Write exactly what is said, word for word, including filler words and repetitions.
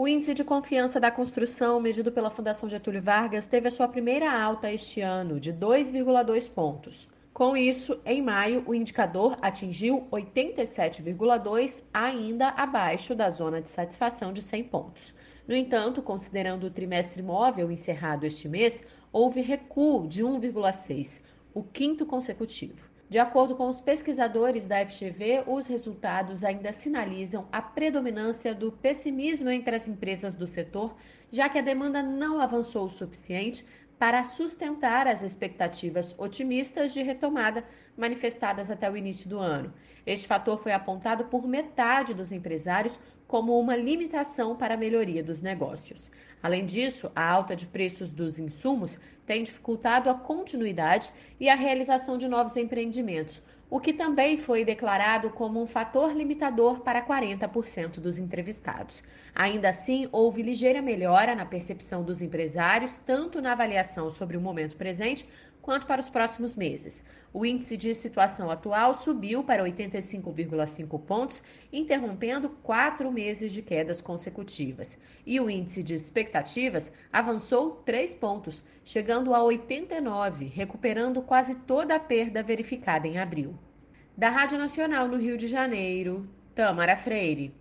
O índice de confiança da construção, medido pela Fundação Getúlio Vargas, teve a sua primeira alta este ano, de dois vírgula dois pontos. Com isso, em maio, o indicador atingiu oitenta e sete vírgula dois, ainda abaixo da zona de satisfação de cem pontos. No entanto, considerando o trimestre móvel encerrado este mês, houve recuo de um vírgula seis, o quinto consecutivo. De acordo com os pesquisadores da F G V, os resultados ainda sinalizam a predominância do pessimismo entre as empresas do setor, já que a demanda não avançou o suficiente para sustentar as expectativas otimistas de retomada manifestadas até o início do ano. Este fator foi apontado por metade dos empresários como uma limitação para a melhoria dos negócios. Além disso, a alta de preços dos insumos tem dificultado a continuidade e a realização de novos empreendimentos, o que também foi declarado como um fator limitador para quarenta por cento dos entrevistados. Ainda assim, houve ligeira melhora na percepção dos empresários, tanto na avaliação sobre o momento presente quanto para os próximos meses. O índice de situação atual subiu para oitenta e cinco vírgula cinco pontos, interrompendo quatro meses de quedas consecutivas. E o índice de expectativas avançou três pontos, chegando a oitenta e nove, recuperando quase toda a perda verificada em abril. Da Rádio Nacional no Rio de Janeiro, Tâmara Freire.